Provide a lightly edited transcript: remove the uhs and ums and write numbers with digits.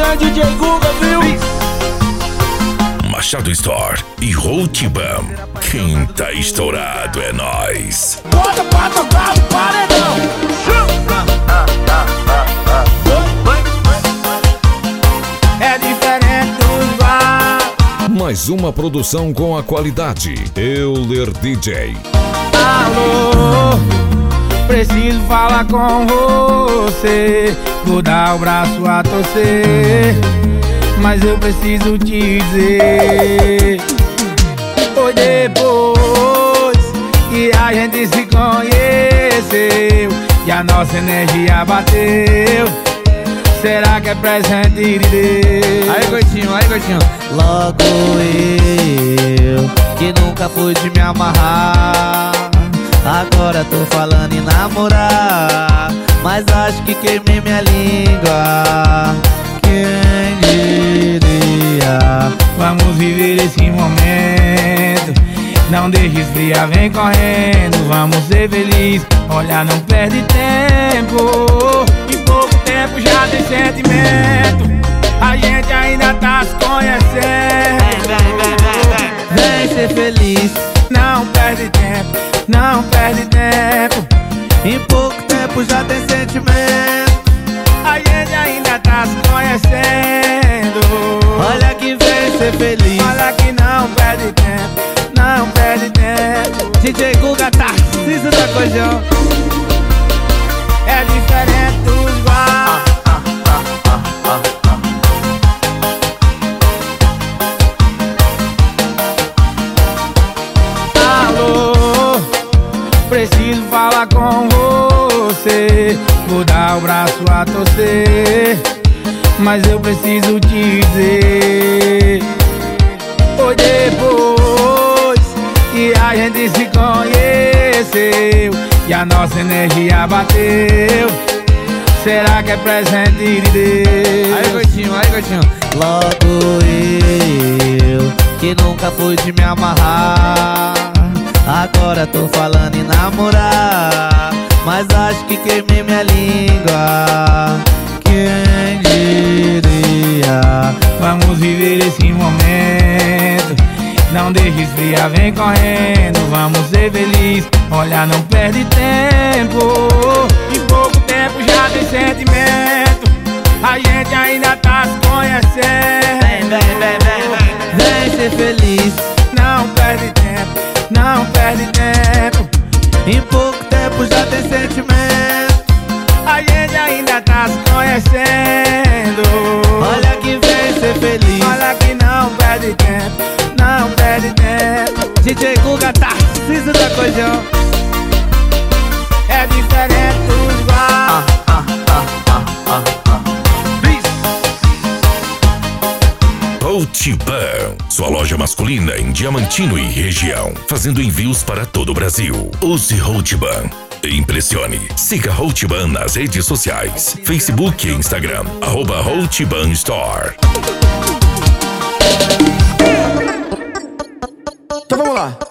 é DJ Guga, viu? Machado Store e Rotiban. Quem tá estourado é nós. Bota pra tocar o paredão. É diferente dos bar. Mais uma produção com a qualidade Euler DJ. Alô, preciso falar com você. Vou dar o braço a torcer, mas eu preciso te dizer. Foi depois que a gente se conheceu e a nossa energia bateu. Será que é presente de Deus? Aí, gordinho, aí, gordinho. Logo eu, que nunca fui de me amarrar, agora tô falando em namorar, mas acho que queimei minha língua. Quem diria? Vamos viver esse momento, não deixe esfriar, vem correndo. Vamos ser felizes, olha, não perde tempo. Em pouco tempo já tem sentimento, a gente ainda tá se conhecendo. Vem ser feliz, não perde tempo, não perde tempo. em pouco tempo já tem sentimento. A gente ainda tá se conhecendo. Olha que vem ser feliz, Olha que não perde tempo, não perde tempo. DJ Guga, Tarcísio da Cojão. É diferente dos bar. Alô, preciso falar com você. Vou dar o braço a torcer, mas eu preciso te dizer. Foi depois que a gente se conheceu e a nossa energia bateu. Será que é presente de Deus? Aí, gordinho, aí, gordinho. Logo eu, que nunca fui de me amarrar, agora tô falando em namorar, mas acho que queimei minha língua. Quem diria? Vamos viver esse momento, não deixe esfriar, vem correndo. Vamos ser felizes, olha, não perde tempo. Em pouco tempo já tem sentimento, a gente ainda tá se conhecendo. Vem ser feliz, Não perde tempo, não perde tempo. em pouco tempo já tem sentimento. A gente ainda tá se conhecendo. Olha que vem ser feliz, Olha que não perde tempo, não perde tempo. DJ Guga, Tarcísio da Cojão. É diferente dos bar. Rotiban, sua loja masculina em Diamantino e região, fazendo envios para todo o Brasil. Use Rotiban e impressione. Siga Rotiban nas redes sociais, Facebook e Instagram, @Rotiban Store. Então vamos lá.